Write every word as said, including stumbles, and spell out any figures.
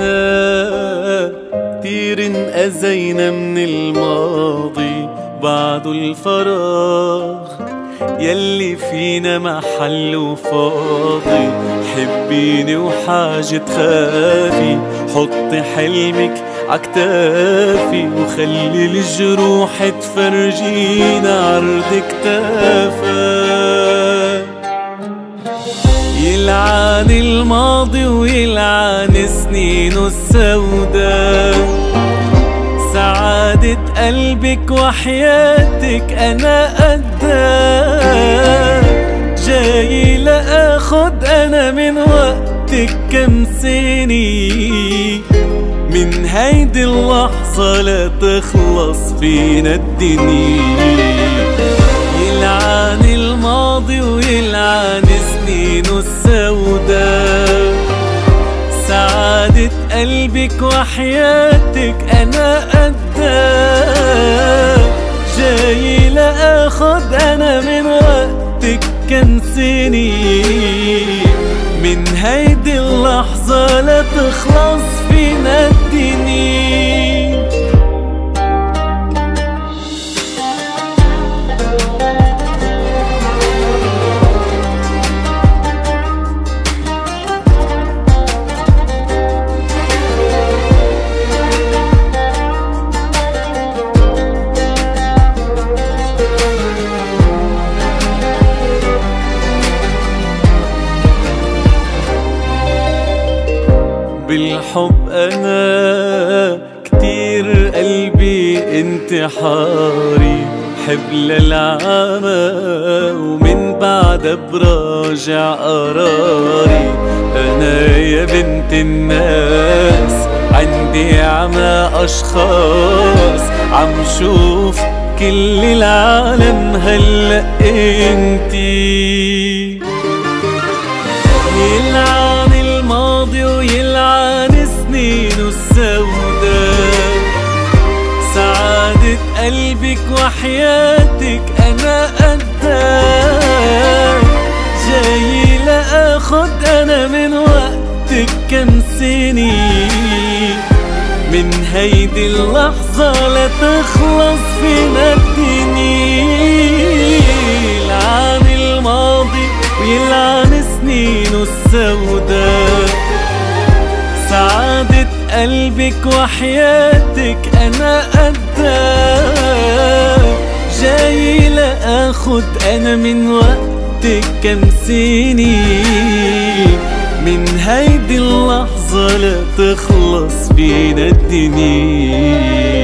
أنا كتير انأذينا من الماضي بعده الفراغ يلي فينا محل فاضي. حبيني وحاجة تخافي، حطي حلمك عكتافي وخلي الجروح تفرجينا عرض كتافك. يلعن الماضي ويلعن سنينه السودا، سعادة قلبك وحياتك أنا قدها. جاي لأخد أنا من وقتك كم سنة، من هيدي اللحظة لا تخلص فينا الدنيا. يلعن الماضي ويلعن سنينه السودا، سعادة قلبك وحياتك أنا قدها. جاي لأخد أنا من وقتك كم سنة، من هيدي اللحظة لا تخلص فينا الدنيا. بالحب أنا كتير قلبي انتحاري، حب للعامة ومن بعد براجع قراري. أنا يا بنت الناس عندي عمى أشخاص، عم شوف كل العالم هلأ انتي. يلعن الماضي ويلعن سنينه السودا، سعادة قلبك وحياتك أنا قدها. جاي لأخد أنا من وقتك كم سنة، من هيدي اللحظة لا تخلص فينا الدنيا. يلعن الماضي ويلعن سنينه السودا، سعادة قلبك وحياتك أنا قدها. جاي لأخد أنا من وقتك كم سنة، من هيدي اللحظة لا تخلص بينا الدنيا.